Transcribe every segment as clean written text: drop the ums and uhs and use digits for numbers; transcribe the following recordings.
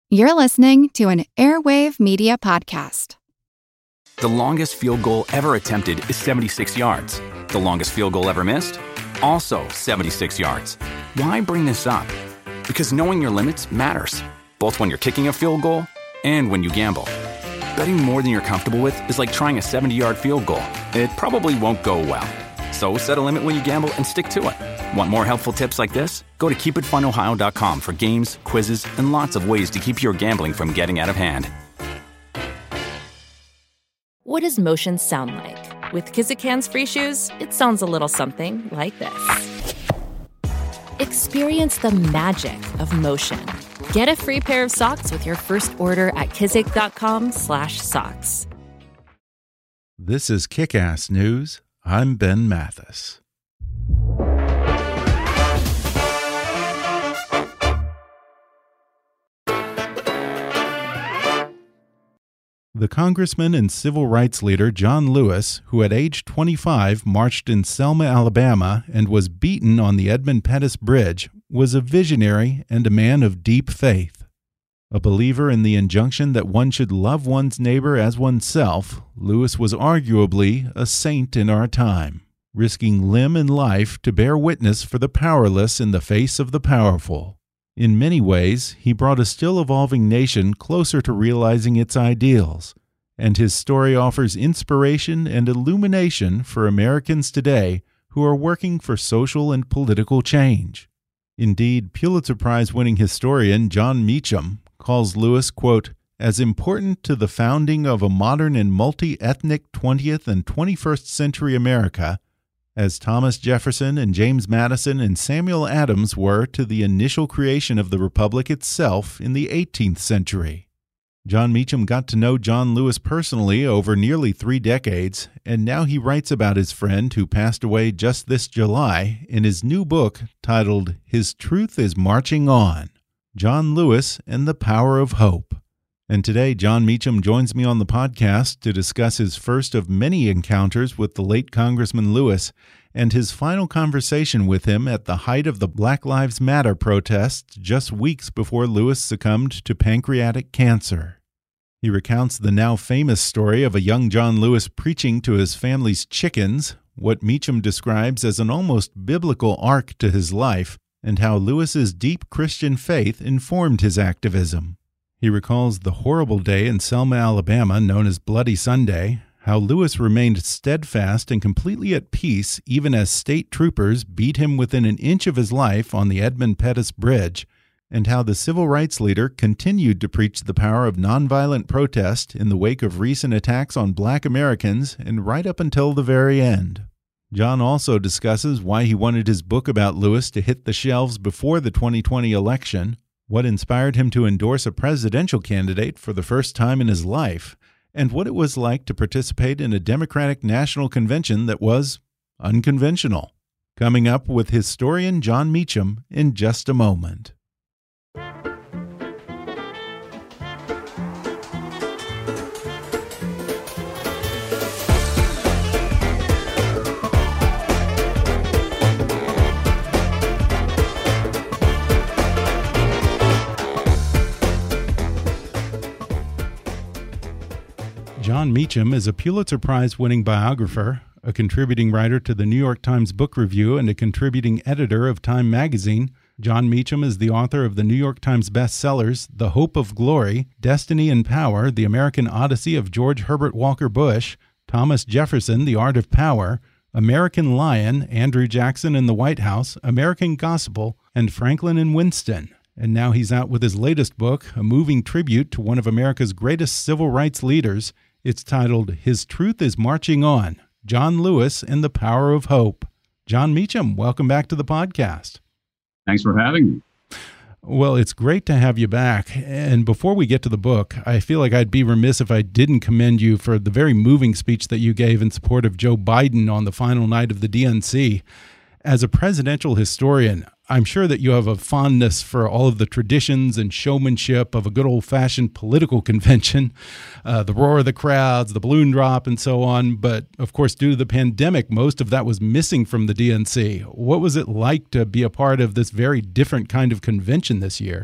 You're listening to an Airwave Media Podcast. The longest field goal ever attempted is 76 yards. The longest field goal ever missed? Also 76 yards. Why bring this up? Because knowing your limits matters, both when you're kicking a field goal and when you gamble. Betting more than you're comfortable with is like trying a 70-yard field goal. It probably won't go well. So set a limit when you gamble and stick to it. Want more helpful tips like this? Go to keepitfunohio.com for games, quizzes, and lots of ways to keep your gambling from getting out of hand. What does motion sound like? With Kizikans free shoes, it sounds a little something like this. Experience the magic of motion. Get a free pair of socks with your first order at kizik.com/socks. This is Kick-Ass News. I'm Ben Mathis. The congressman and civil rights leader John Lewis, who at age 25 marched in Selma, Alabama, and was beaten on the Edmund Pettus Bridge, was a visionary and a man of deep faith. A believer in the injunction that one should love one's neighbor as oneself, Lewis was arguably a saint in our time, risking limb and life to bear witness for the powerless in the face of the powerful. In many ways, he brought a still evolving nation closer to realizing its ideals, and his story offers inspiration and illumination for Americans today who are working for social and political change. Indeed, Pulitzer Prize-winning historian Jon Meacham calls Lewis, quote, as important to the founding of a modern and multi-ethnic 20th and 21st century America as Thomas Jefferson and James Madison and Samuel Adams were to the initial creation of the Republic itself in the 18th century. Jon Meacham got to know John Lewis personally over nearly 3 decades, and now he writes about his friend who passed away just this July in his new book titled His Truth is Marching On, John Lewis and the Power of Hope. And today, Jon Meacham joins me on the podcast to discuss his first of many encounters with the late Congressman Lewis and his final conversation with him at the height of the Black Lives Matter protests just weeks before Lewis succumbed to pancreatic cancer. He recounts the now famous story of a young John Lewis preaching to his family's chickens, what Meacham describes as an almost biblical arc to his life, and how Lewis's deep Christian faith informed his activism. He recalls the horrible day in Selma, Alabama, known as Bloody Sunday, how Lewis remained steadfast and completely at peace even as state troopers beat him within an inch of his life on the Edmund Pettus Bridge, and how the civil rights leader continued to preach the power of nonviolent protest in the wake of recent attacks on Black Americans and right up until the very end. John also discusses why he wanted his book about Lewis to hit the shelves before the 2020 election, what inspired him to endorse a presidential candidate for the first time in his life, and what it was like to participate in a Democratic National Convention that was unconventional. Coming up with historian Jon Meacham in just a moment. Jon Meacham is a Pulitzer Prize-winning biographer, a contributing writer to the New York Times Book Review, and a contributing editor of Time magazine. Jon Meacham is the author of the New York Times bestsellers The Hope of Glory, Destiny and Power, The American Odyssey of George Herbert Walker Bush, Thomas Jefferson, The Art of Power, American Lion, Andrew Jackson in the White House, American Gospel, and Franklin and Winston. And now he's out with his latest book, a moving tribute to one of America's greatest civil rights leaders. It's titled His Truth is Marching On, John Lewis and the Power of Hope. Jon Meacham, welcome back to the podcast. Thanks for having me. Well, it's great to have you back. And before we get to the book, I feel like I'd be remiss if I didn't commend you for the very moving speech that you gave in support of Joe Biden on the final night of the DNC. As a presidential historian, I'm sure that you have a fondness for all of the traditions and showmanship of a good old-fashioned political convention, the roar of the crowds, the balloon drop, and so on. But, of course, due to the pandemic, most of that was missing from the DNC. What was it like to be a part of this very different kind of convention this year?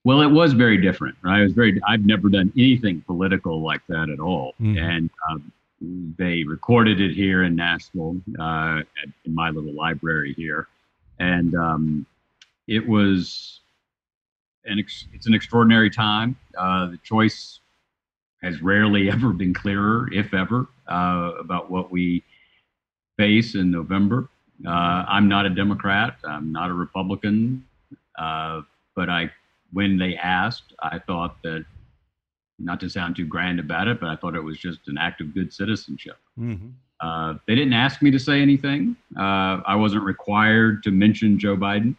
Well, it was very different, right? I've never done anything political like that at all. Mhm. And they recorded it here in Nashville, in my little library here. And it was, it's an extraordinary time. The choice has rarely ever been clearer, if ever, about what we face in November. I'm not a Democrat. I'm not a Republican. But when they asked, I thought that, not to sound too grand about it, but I thought it was just an act of good citizenship. Mm-hmm. They didn't ask me to say anything. I wasn't required to mention Joe Biden.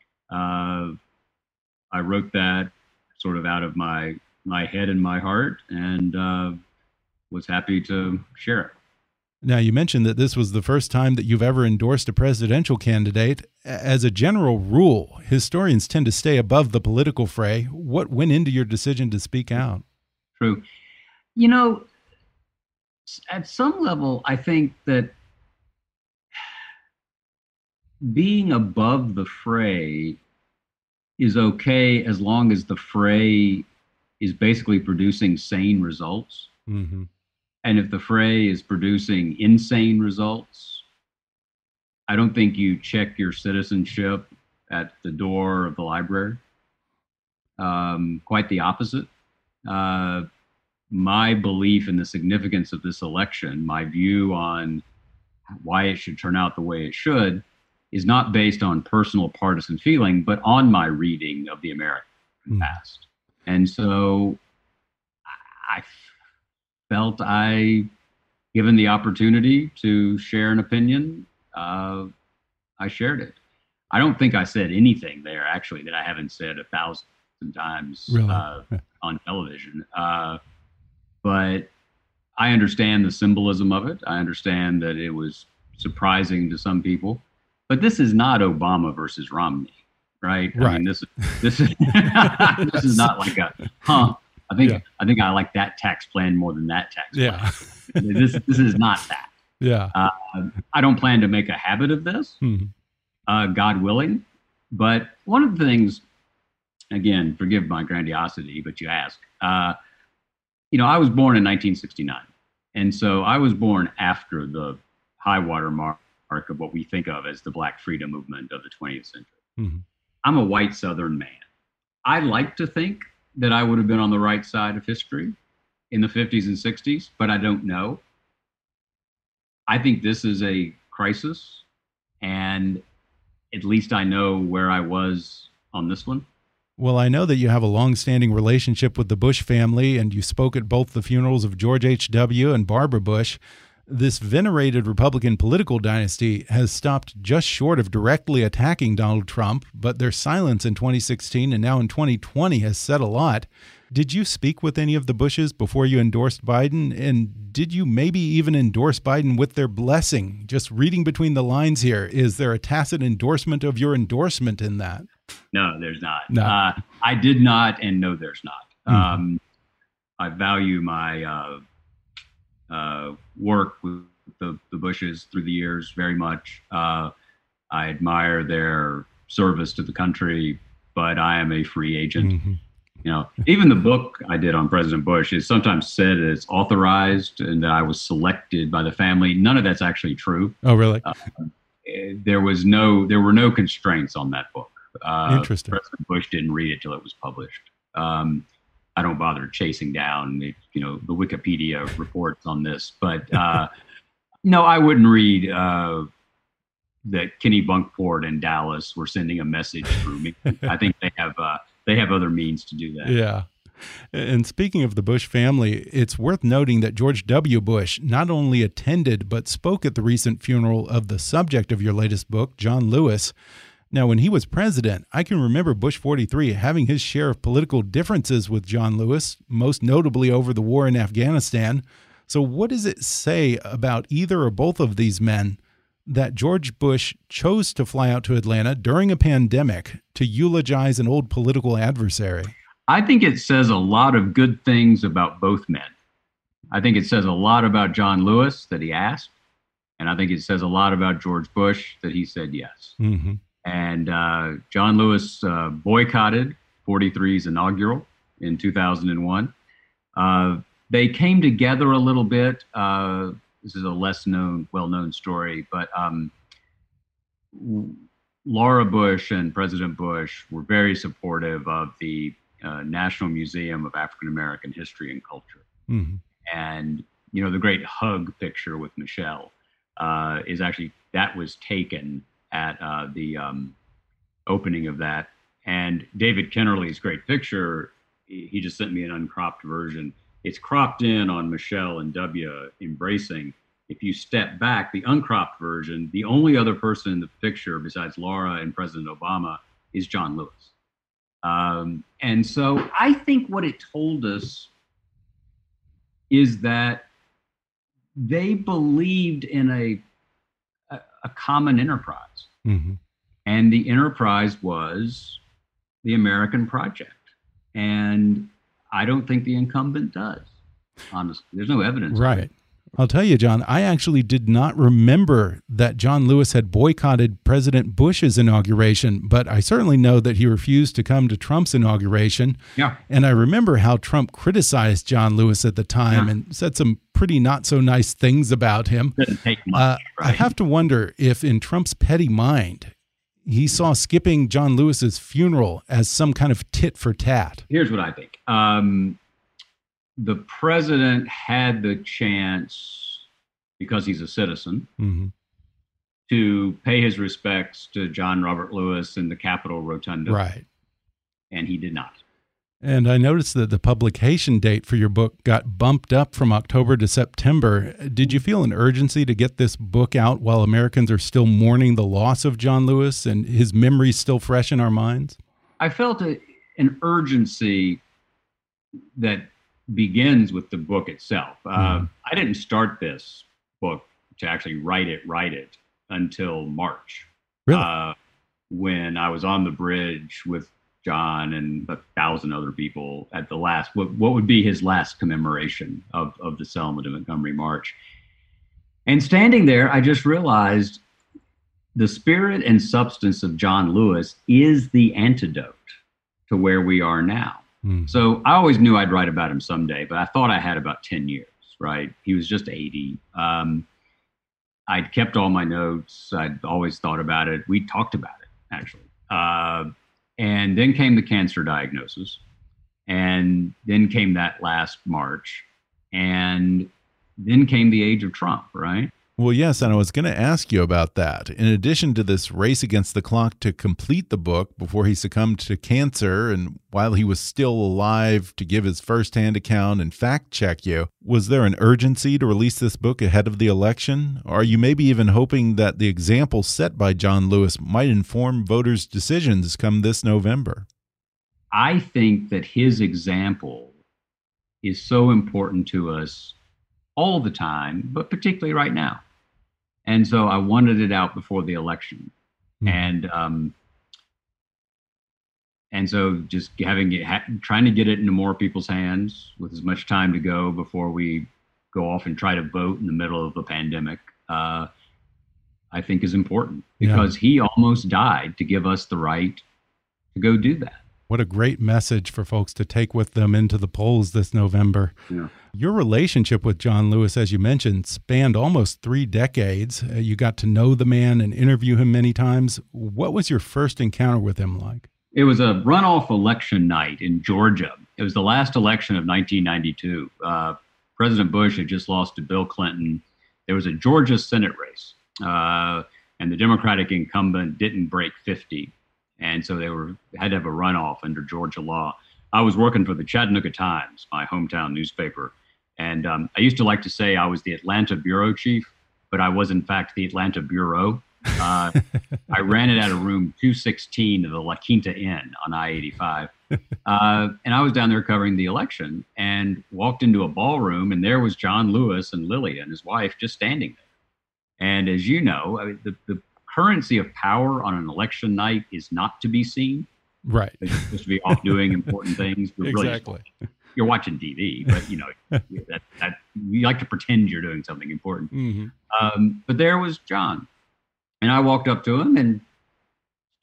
I wrote that sort of out of my head and my heart, and was happy to share it. Now, you mentioned that this was the first time that you've ever endorsed a presidential candidate. As a general rule, historians tend to stay above the political fray. What went into your decision to speak out? True. At some level, I think that being above the fray is okay as long as the fray is basically producing sane results. Mm-hmm. And if the fray is producing insane results, I don't think you check your citizenship at the door of the library. Quite the opposite. My belief in the significance of this election, my view on why it should turn out the way it should, is not based on personal partisan feeling, but on my reading of the American past. And so I felt given the opportunity to share an opinion, I shared it. I don't think I said anything there, actually, that I haven't said 1,000 times really? On television. But I understand the symbolism of it. I understand that it was surprising to some people. But this is not Obama versus Romney, right? I mean, this is this is not like a I think I like that tax plan more than that tax plan. Yeah. This is not that. Yeah. I don't plan to make a habit of this, God willing. But one of the things, again, forgive my grandiosity, but you ask. I was born in 1969, and so I was born after the high water mark of what we think of as the Black freedom movement of the 20th century. Mm-hmm. I'm a white Southern man. I like to think that I would have been on the right side of history in the 50s and 60s, but I don't know. I think this is a crisis, and at least I know where I was on this one. Well, I know that you have a long-standing relationship with the Bush family, and you spoke at both the funerals of George H.W. and Barbara Bush. This venerated Republican political dynasty has stopped just short of directly attacking Donald Trump, but their silence in 2016 and now in 2020 has said a lot. Did you speak with any of the Bushes before you endorsed Biden? And did you maybe even endorse Biden with their blessing? Just reading between the lines here, is there a tacit endorsement of your endorsement in that? No, there's not. No. I did not, and no, there's not. I value my work with the Bushes through the years very much. I admire their service to the country, but I am a free agent. Mm-hmm. Even the book I did on President Bush is sometimes said it's authorized and that I was selected by the family. None of that's actually true. Oh, really? There were no constraints on that book. Interesting. President Bush didn't read it till it was published. I don't bother chasing down, the Wikipedia reports on this, but no, I wouldn't read that Kenny Bunkport and Dallas were sending a message through me. I think they have other means to do that. Yeah. And speaking of the Bush family, it's worth noting that George W. Bush not only attended but spoke at the recent funeral of the subject of your latest book, John Lewis. Now, when he was president, I can remember Bush 43 having his share of political differences with John Lewis, most notably over the war in Afghanistan. So what does it say about either or both of these men that George Bush chose to fly out to Atlanta during a pandemic to eulogize an old political adversary? I think it says a lot of good things about both men. I think it says a lot about John Lewis that he asked, and I think it says a lot about George Bush that he said yes. Mm-hmm. And John Lewis boycotted 43's inaugural in 2001. They came together a little bit. This is a well-known story, but Laura Bush and President Bush were very supportive of the National Museum of African American History and Culture. Mm-hmm. And, the great hug picture with Michelle that was taken at the opening of that. And David Kennerly's great picture, he just sent me an uncropped version. It's cropped in on Michelle and W embracing. If you step back, the uncropped version, the only other person in the picture besides Laura and President Obama is John Lewis. And so I think what it told us is that they believed in a common enterprise. Mm-hmm. And the enterprise was the American project. And I don't think the incumbent does, honestly. There's no evidence. Right. I'll tell you, John, I actually did not remember that John Lewis had boycotted President Bush's inauguration, but I certainly know that he refused to come to Trump's inauguration. Yeah. And I remember how Trump criticized John Lewis at the time and said some pretty not so nice things about him. Didn't take much, right? I have to wonder if in Trump's petty mind, he saw skipping John Lewis's funeral as some kind of tit for tat. Here's what I think. The president had the chance, because he's a citizen, mm-hmm. to pay his respects to John Robert Lewis in the Capitol Rotunda. Right. And he did not. And I noticed that the publication date for your book got bumped up from October to September. Did you feel an urgency to get this book out while Americans are still mourning the loss of John Lewis and his memories still fresh in our minds? I felt an urgency that begins with the book itself. I didn't start this book to actually write it until March. Really? When I was on the bridge with John and 1,000 other people at the last, what would be his last commemoration of the Selma to Montgomery March. And standing there, I just realized the spirit and substance of John Lewis is the antidote to where we are now. So I always knew I'd write about him someday, but I thought I had about 10 years, right? He was just 80. I'd kept all my notes. I'd always thought about it. We talked about it, actually. And then came the cancer diagnosis. And then came that last March. And then came the age of Trump, right? Well, yes, and I was going to ask you about that. In addition to this race against the clock to complete the book before he succumbed to cancer and while he was still alive to give his firsthand account and fact-check you, was there an urgency to release this book ahead of the election? Or are you maybe even hoping that the example set by John Lewis might inform voters' decisions come this November? I think that his example is so important to us all the time, but particularly right now. And so I wanted it out before the election. And so just trying to get it into more people's hands with as much time to go before we go off and try to vote in the middle of a pandemic, I think is important because he almost died to give us the right to go do that. What a great message for folks to take with them into the polls this November. Yeah. Your relationship with John Lewis, as you mentioned, spanned almost 3 decades. You got to know the man and interview him many times. What was your first encounter with him like? It was a runoff election night in Georgia. It was the last election of 1992. President Bush had just lost to Bill Clinton. There was a Georgia Senate race, and the Democratic incumbent didn't break 50. And so they had to have a runoff under Georgia law. I was working for the Chattanooga Times, my hometown newspaper. And I used to like to say I was the Atlanta bureau chief, but I was in fact the Atlanta bureau. I ran it out of room 216 of the La Quinta Inn on I-85. And I was down there covering the election and walked into a ballroom, and there was John Lewis and Lily and his wife just standing there. And as you know, I mean, the currency of power on an election night is not to be seen. Right. It's supposed to be off doing important things. But exactly. Really, you're watching TV, but you know that you like to pretend you're doing something important. Mm-hmm. But there was John, and I walked up to him and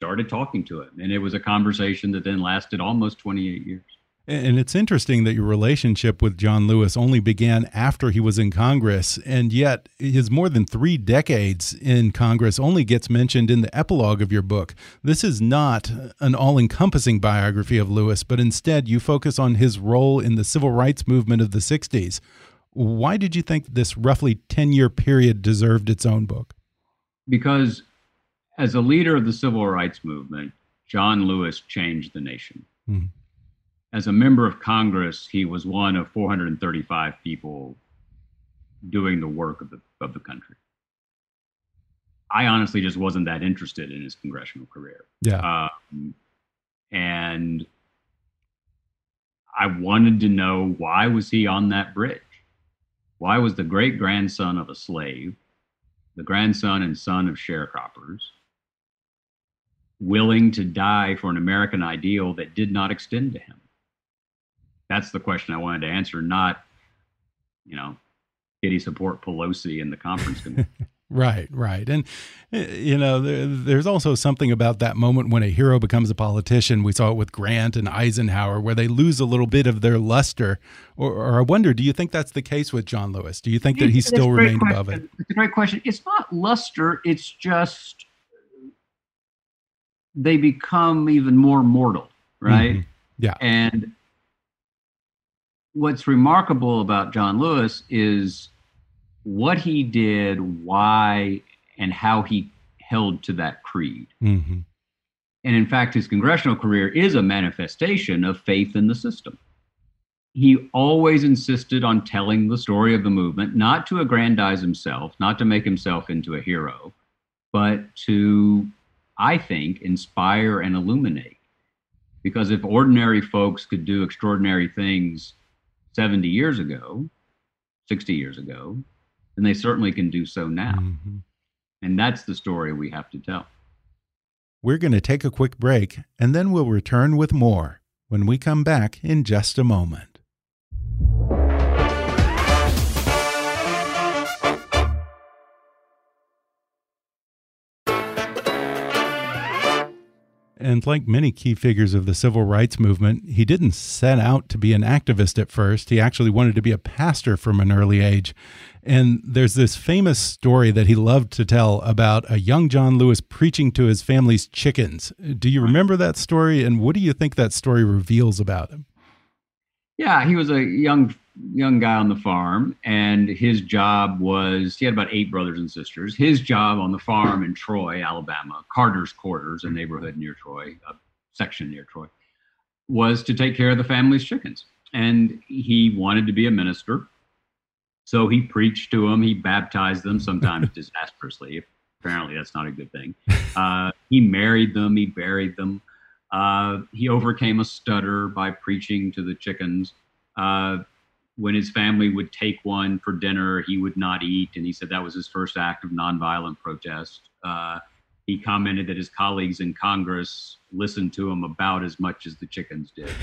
started talking to him. And it was a conversation that then lasted almost 28 years. And it's interesting that your relationship with John Lewis only began after he was in Congress, and yet his more than 3 decades in Congress only gets mentioned in the epilogue of your book. This is not an all-encompassing biography of Lewis, but instead you focus on his role in the civil rights movement of the 60s. Why did you think this roughly 10-year period deserved its own book? Because as a leader of the civil rights movement, John Lewis changed the nation. Mm-hmm. As a member of Congress, he was one of 435 people doing the work of the country. I honestly just wasn't that interested in his congressional career. Yeah. And I wanted to know, why was he on that bridge? Why was the great-grandson of a slave, the grandson and son of sharecroppers, willing to die for an American ideal that did not extend to him? That's the question I wanted to answer, not, did he support Pelosi in the conference committee? Right. And, there's also something about that moment when a hero becomes a politician. We saw it with Grant and Eisenhower, where they lose a little bit of their luster. Or I wonder, do you think that's the case with John Lewis? Do you think that he still remained above it? It's a great question. It's not luster. It's just they become even more mortal, right? Mm-hmm. Yeah. And what's remarkable about John Lewis is what he did, why, and how he held to that creed. Mm-hmm. And in fact, his congressional career is a manifestation of faith in the system. He always insisted on telling the story of the movement, not to aggrandize himself, not to make himself into a hero, but to, I think, inspire and illuminate. Because if ordinary folks could do extraordinary things 70 years ago, 60 years ago, then they certainly can do so now. Mm-hmm. And that's the story we have to tell. We're going to take a quick break, and then we'll return with more when we come back in just a moment. And like many key figures of the civil rights movement, he didn't set out to be an activist at first. He actually wanted to be a pastor from an early age. And there's this famous story that he loved to tell about a young John Lewis preaching to his family's chickens. Do you remember that story? And what do you think that story reveals about him? Yeah, he was a young guy on the farm, and his job was, he had about 8 brothers and sisters. His job on the farm in Troy, Alabama, Carter's Quarters, a neighborhood near Troy, a section near Troy, was to take care of the family's chickens. And he wanted to be a minister. So he preached to them. He baptized them, sometimes disastrously. Apparently that's not a good thing. He married them. He buried them. He overcame a stutter by preaching to the chickens. When his family would take one for dinner, he would not eat. And he said that was his first act of nonviolent protest. He commented that his colleagues in Congress listened to him about as much as the chickens did.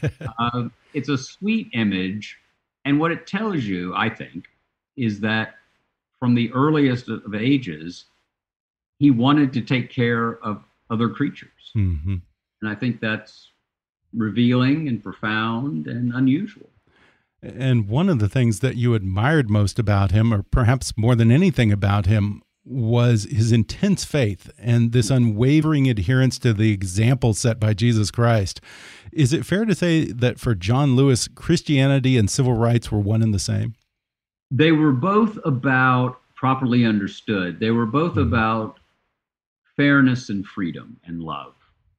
It's a sweet image. And what it tells you, I think, is that from the earliest of ages, he wanted to take care of other creatures. Mm-hmm. And I think that's revealing and profound and unusual. And one of the things that you admired most about him, or perhaps more than anything about him, was his intense faith and this unwavering adherence to the example set by Jesus Christ. Is it fair to say that for John Lewis, Christianity and civil rights were one and the same? They were both about, properly understood, they were both about fairness and freedom and love.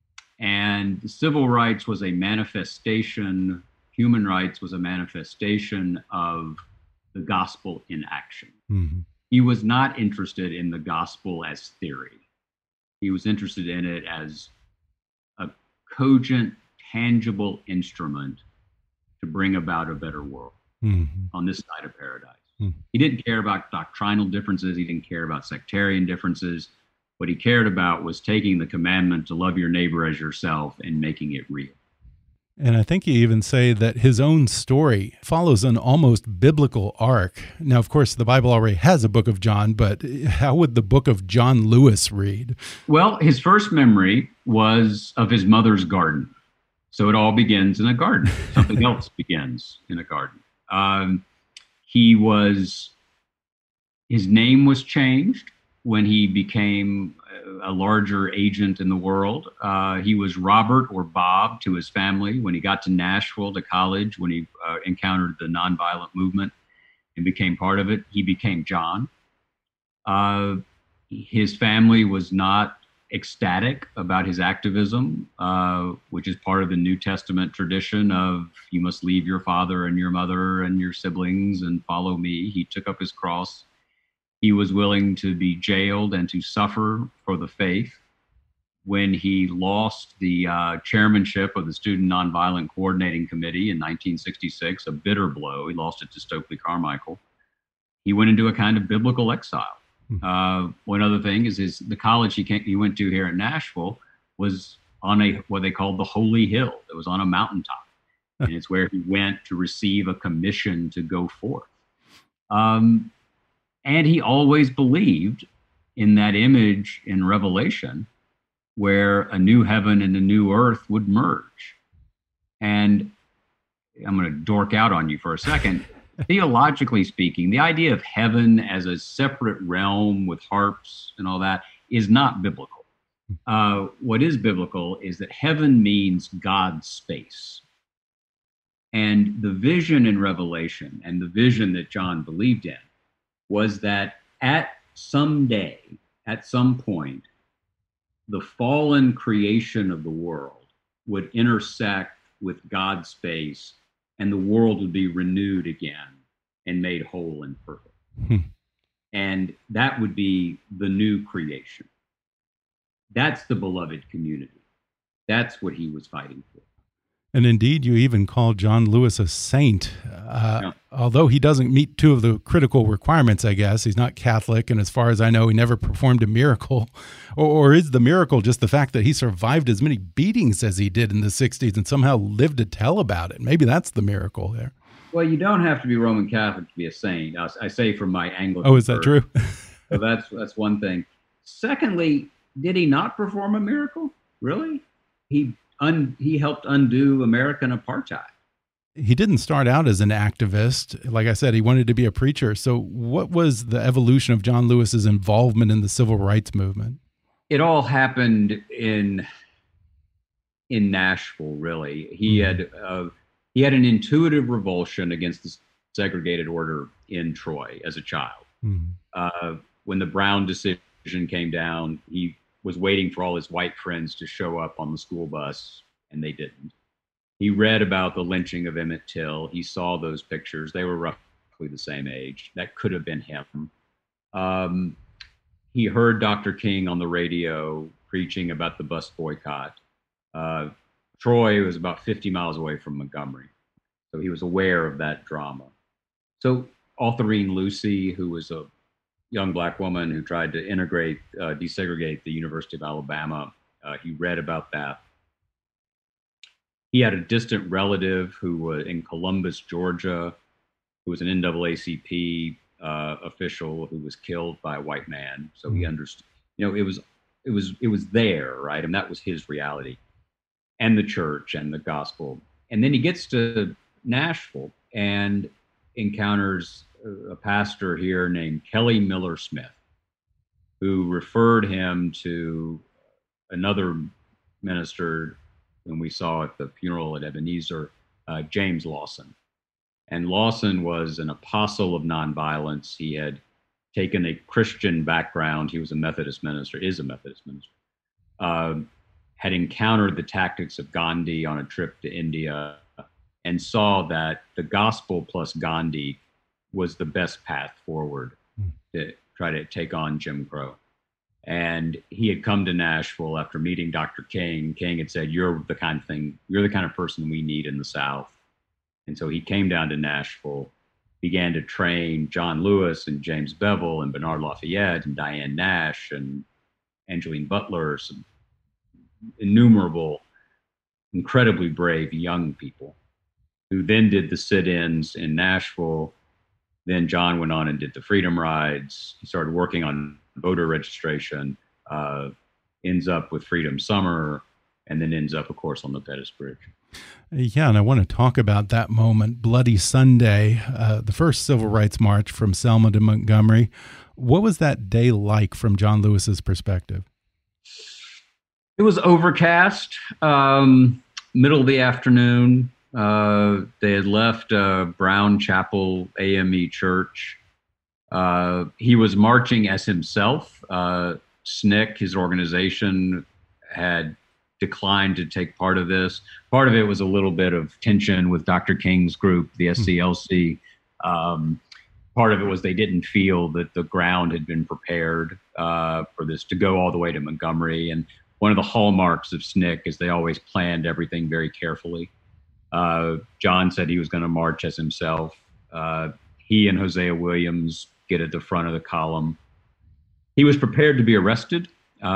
And civil rights was a manifestation, human rights was a manifestation of the gospel in action. Mm-hmm. He was not interested in the gospel as theory. He was interested in it as a cogent, tangible instrument to bring about a better world on this side of paradise. Mm-hmm. He didn't care about doctrinal differences. He didn't care about sectarian differences. What he cared about was taking the commandment to love your neighbor as yourself and making it real. And I think you even say that his own story follows an almost biblical arc. Now, of course, the Bible already has a book of John, but how would the book of John Lewis read? Well, his first memory was of his mother's garden. So it all begins in a garden. Something else begins in a garden. His name was changed when he became a larger agent in the world. He was Robert or Bob to his family. When he got to Nashville, to college, when he encountered the nonviolent movement and became part of it, he became John. His family was not ecstatic about his activism, which is part of the New Testament tradition of you must leave your father and your mother and your siblings and follow me. He took up his cross. He was willing to be jailed and to suffer for the faith. When he lost the chairmanship of the Student Nonviolent Coordinating Committee in 1966, a bitter blow, he lost it to Stokely Carmichael, he went into a kind of biblical exile. One other thing is the college he went to here in Nashville was on what they called the Holy Hill. It was on a mountaintop. And it's where he went to receive a commission to go forth. And he always believed in that image in Revelation where a new heaven and a new earth would merge. And I'm going to dork out on you for a second. Theologically speaking, the idea of heaven as a separate realm with harps and all that is not biblical. What is biblical is that heaven means God's space. And the vision in Revelation and the vision that John believed in was that at some point, the fallen creation of the world would intersect with God's space and the world would be renewed again and made whole and perfect. And that would be the new creation. That's the beloved community. That's what he was fighting for. And indeed, you even call John Lewis a saint. Although he doesn't meet two of the critical requirements, I guess. He's not Catholic, and as far as I know, he never performed a miracle. Or is the miracle just the fact that he survived as many beatings as he did in the 60s and somehow lived to tell about it? Maybe that's the miracle there. Well, you don't have to be Roman Catholic to be a saint. I say from my Anglican Oh, is that true? So that's one thing. Secondly, did he not perform a miracle? Really? He helped undo American apartheid. He didn't start out as an activist. Like I said, he wanted to be a preacher. So what was the evolution of John Lewis's involvement in the civil rights movement? It all happened in Nashville, really. He had an intuitive revulsion against the segregated order in Troy as a child. When the Brown decision came down, he was waiting for all his white friends to show up on the school bus, and they didn't. He read about the lynching of Emmett Till. He saw those pictures. They were roughly the same age. That could have been him. He heard Dr. King on the radio preaching about the bus boycott. Troy was about 50 miles away from Montgomery, so he was aware of that drama. So Autherine Lucy, who was a young Black woman who tried to desegregate the University of Alabama, he read about that. He had a distant relative who was in Columbus, Georgia, who was an NAACP official who was killed by a white man. So he understood, it was there, right? And that was his reality, and the church and the gospel. And then he gets to Nashville and encounters a pastor here named Kelly Miller Smith, who referred him to another minister whom we saw at the funeral at Ebenezer, James Lawson. And Lawson was an apostle of nonviolence. He had taken a Christian background. He was a Methodist minister, is a Methodist minister, had encountered the tactics of Gandhi on a trip to India and saw that the gospel plus Gandhi was the best path forward to try to take on Jim Crow. And he had come to Nashville after meeting Dr. King. King had said, you're the kind of person we need in the South. And so he came down to Nashville, began to train John Lewis and James Bevel and Bernard Lafayette and Diane Nash and Angeline Butler, some innumerable incredibly brave young people who then did the sit-ins in Nashville. Then John went on and did the Freedom Rides. He started working on voter registration, ends up with Freedom Summer, and then ends up, of course, on the Pettus Bridge. Yeah, and I want to talk about that moment, Bloody Sunday, the first civil rights march from Selma to Montgomery. What was that day like from John Lewis's perspective? It was overcast, middle of the afternoon. They had left Brown Chapel AME Church. He was marching as himself. SNCC, his organization, had declined to take part of this. Part of it was a little bit of tension with Dr. King's group, the SCLC. Part of it was they didn't feel that the ground had been prepared for this to go all the way to Montgomery. And one of the hallmarks of SNCC is they always planned everything very carefully. John said he was going to march as himself. He and Hosea Williams get at the front of the column. He was prepared to be arrested.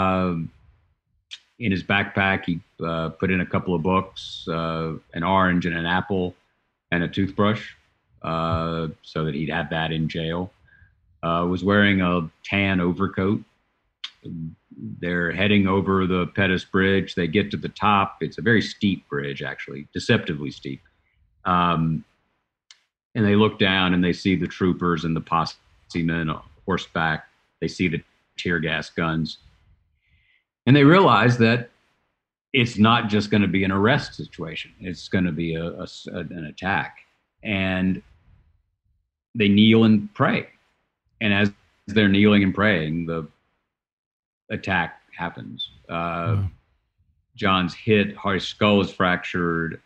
In his backpack, he put in a couple of books, an orange and an apple, and a toothbrush, so that he'd have that in jail. Was wearing a tan overcoat. They're heading over the Pettus Bridge. They get to the top. It's a very steep bridge, actually, deceptively steep. And they look down and they see the troopers and the posse men on horseback. They see the tear gas guns. And they realize that it's not just going to be an arrest situation. It's going to be an attack. And they kneel and pray. And as they're kneeling and praying, the attack happens. John's hit, his skull is fractured,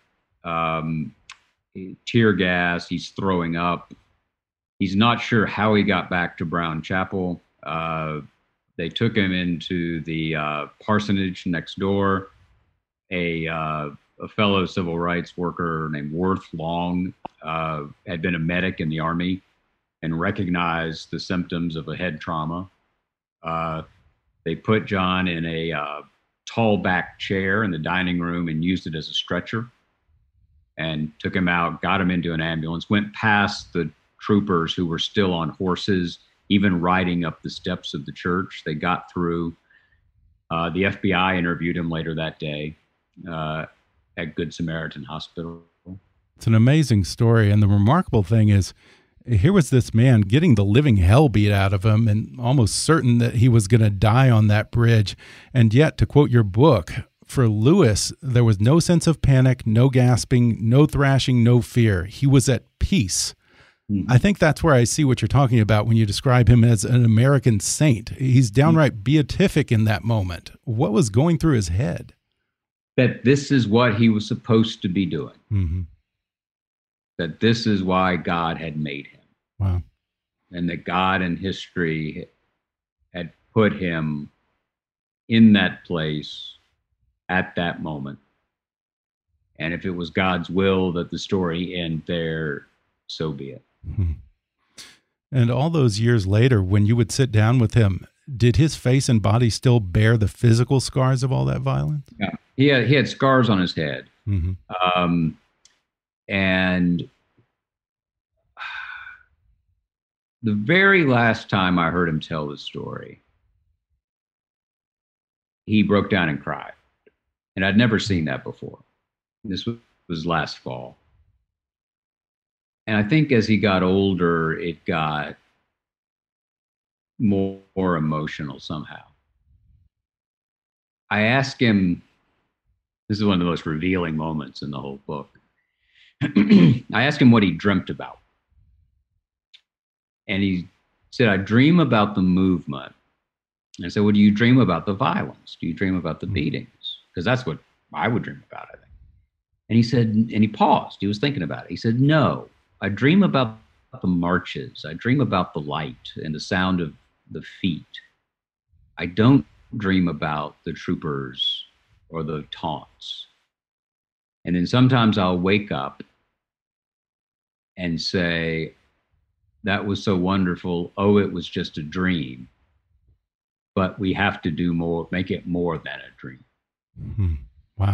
tear gas, he's throwing up. He's not sure how he got back to Brown Chapel. They took him into the parsonage next door. A fellow civil rights worker named Worth Long had been a medic in the Army and recognized the symptoms of a head trauma. They put John in a tall back chair in the dining room and used it as a stretcher and took him out, got him into an ambulance, went past the troopers who were still on horses, even riding up the steps of the church. They got through. The FBI interviewed him later that day at Good Samaritan Hospital. It's an amazing story. And the remarkable thing is, here was this man getting the living hell beat out of him and almost certain that he was going to die on that bridge. And yet, to quote your book, for Lewis, there was no sense of panic, no gasping, no thrashing, no fear. He was at peace. I think that's where I see what you're talking about when you describe him as an American saint. He's downright beatific in that moment. What was going through his head? That this is what he was supposed to be doing. Mm-hmm. That this is why God had made him. Wow. And that God in history had put him in that place at that moment. And if it was God's will that the story end there, so be it. Hmm. And all those years later, when you would sit down with him, did his face and body still bear the physical scars of all that violence? Yeah, he had scars on his head. Mm-hmm. And the very last time I heard him tell the story, he broke down and cried. And I'd never seen that before. This was last fall. And I think as he got older, it got more emotional somehow. I asked him, this is one of the most revealing moments in the whole book. I asked him what he dreamt about. And he said, I dream about the movement. And I said, well, do you dream about the violence? Do you dream about the beatings? Because that's what I would dream about, I think. And he said, and he paused. He was thinking about it. He said, no, I dream about the marches. I dream about the light and the sound of the feet. I don't dream about the troopers or the taunts. And then sometimes I'll wake up and say, that was so wonderful. Oh, it was just a dream. But we have to do more, make it more than a dream. Wow.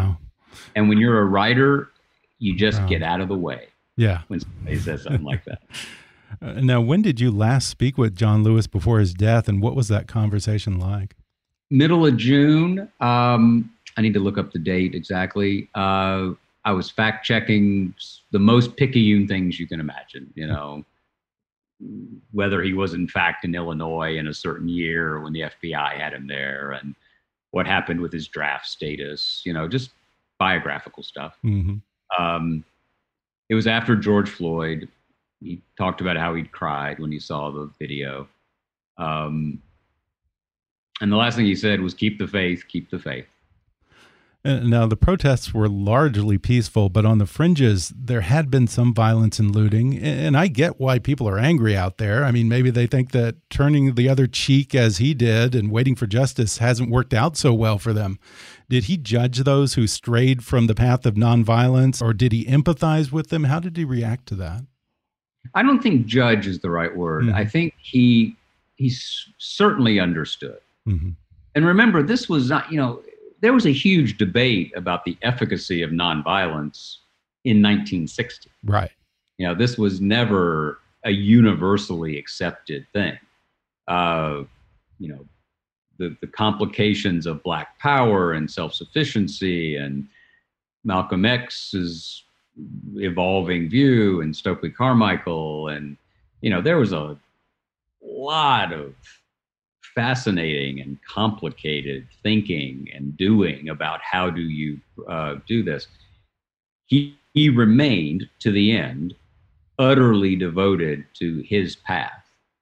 And when you're a writer, you just get out of the way. Yeah. When somebody says something like that. Now, when did you last speak with John Lewis before his death, and what was that conversation like? Middle of June. I need to look up the date exactly. I was fact checking the most picayune things you can imagine, whether he was in fact in Illinois in a certain year or when the FBI had him there, and what happened with his draft status, just biographical stuff. Mm-hmm. It was after George Floyd. He talked about how he'd cried when he saw the video. And the last thing he said was, keep the faith, keep the faith. Now, the protests were largely peaceful, but on the fringes, there had been some violence and looting. And I get why people are angry out there. I mean, maybe they think that turning the other cheek as he did and waiting for justice hasn't worked out so well for them. Did he judge those who strayed from the path of nonviolence, or did he empathize with them? How did he react to that? I don't think judge is the right word. Mm-hmm. I think he certainly understood. Mm-hmm. And remember, this was not, there was a huge debate about the efficacy of nonviolence in 1960. Right. This was never a universally accepted thing. The complications of Black power and self-sufficiency and Malcolm X's evolving view and Stokely Carmichael. And, there was a lot of fascinating and complicated thinking and doing about how do you do this. He remained to the end utterly devoted to his path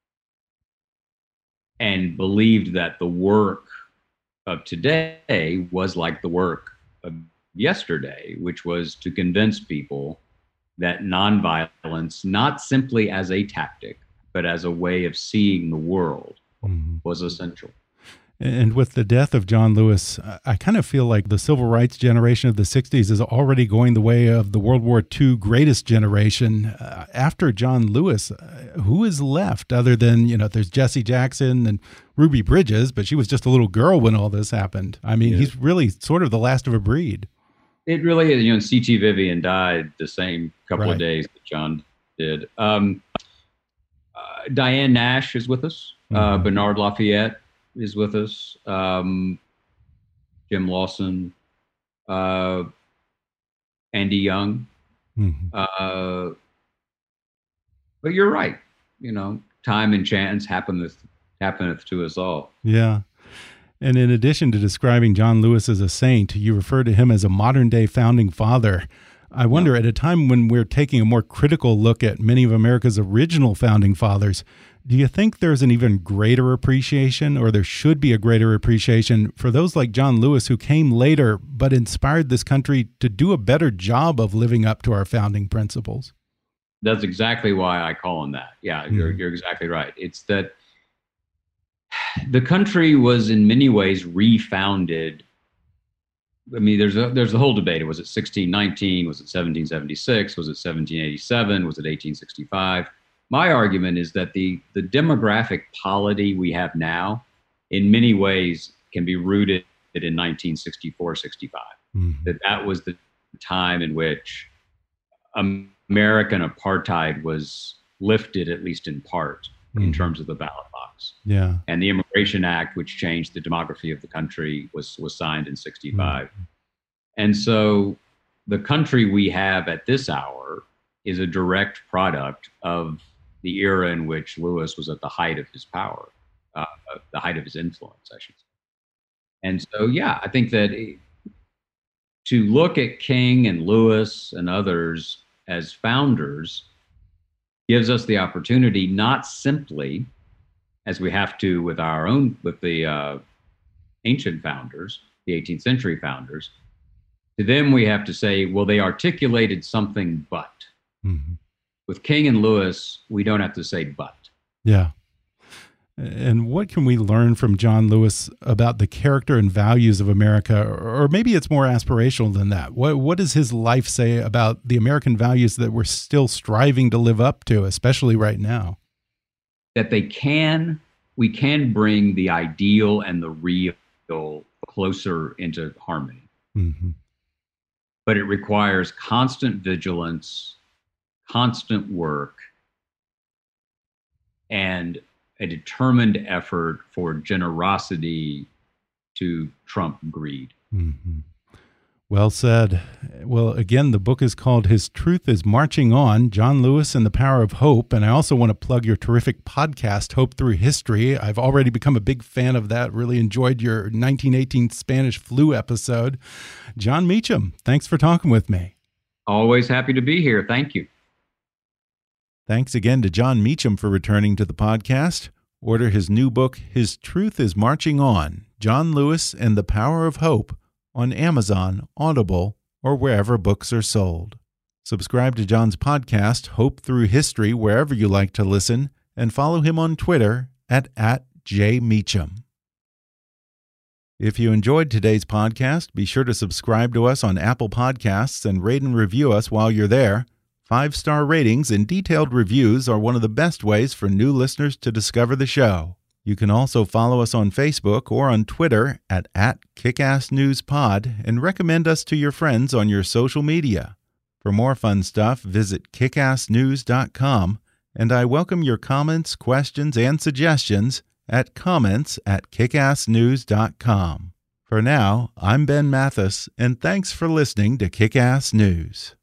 and believed that the work of today was like the work of yesterday, which was to convince people that nonviolence, not simply as a tactic, but as a way of seeing the world, was essential. And with the death of John Lewis, I kind of feel like the civil rights generation of the 60s is already going the way of the World War II greatest generation. After John Lewis, who is left other than, there's Jesse Jackson and Ruby Bridges, but she was just a little girl when all this happened. I mean, he's really sort of the last of a breed. It really is. C.T. Vivian died the same couple of days that John did. Diane Nash is with us. Bernard Lafayette is with us. Jim Lawson, Andy Young. But you're right. Time and chance happeneth to us all. Yeah. And in addition to describing John Lewis as a saint, you refer to him as a modern-day founding father. I wonder, at a time when we're taking a more critical look at many of America's original founding fathers, do you think there's an even greater appreciation, or there should be a greater appreciation for those like John Lewis who came later but inspired this country to do a better job of living up to our founding principles? That's exactly why I call him that. Yeah, you're exactly right. It's that the country was in many ways refounded. I mean, there's a whole debate. Was it 1619? Was it 1776? Was it 1787? Was it 1865? My argument is that the demographic polity we have now, in many ways, can be rooted in 1964-65. That was the time in which American apartheid was lifted, at least in part, in terms of the ballot box. Yeah. And the Immigration Act, which changed the demography of the country, was signed in 65. And so the country we have at this hour is a direct product of the era in which Lewis was at the height of his power, the height of his influence, I should say. And so, yeah, I think that to look at King and Lewis and others as founders gives us the opportunity, not simply as we have to with the ancient founders, the 18th century founders. To them, we have to say, well, they articulated something, but. With King and Lewis, we don't have to say but. Yeah. And what can we learn from John Lewis about the character and values of America? Or maybe it's more aspirational than that. What does his life say about the American values that we're still striving to live up to, especially right now? That we can bring the ideal and the real closer into harmony. but it requires constant vigilance, constant work, and a determined effort for generosity to trump greed. Mm-hmm. Well said. Well, again, the book is called His Truth is Marching On, John Lewis and the Power of Hope. And I also want to plug your terrific podcast, Hope Through History. I've already become a big fan of that. Really enjoyed your 1918 Spanish flu episode. Jon Meacham, thanks for talking with me. Always happy to be here. Thank you. Thanks again to Jon Meacham for returning to the podcast. Order his new book, His Truth is Marching On, John Lewis and the Power of Hope, on Amazon, Audible, or wherever books are sold. Subscribe to Jon's podcast, Hope Through History, wherever you like to listen, and follow him on Twitter at @JMeacham. If you enjoyed today's podcast, be sure to subscribe to us on Apple Podcasts and rate and review us while you're there. 5-star ratings and detailed reviews are one of the best ways for new listeners to discover the show. You can also follow us on Facebook or on Twitter at @KickassNewsPod and recommend us to your friends on your social media. For more fun stuff, visit kickassnews.com, and I welcome your comments, questions, and suggestions at comments@kickassnews.com. For now, I'm Ben Mathis, and thanks for listening to Kick-Ass News.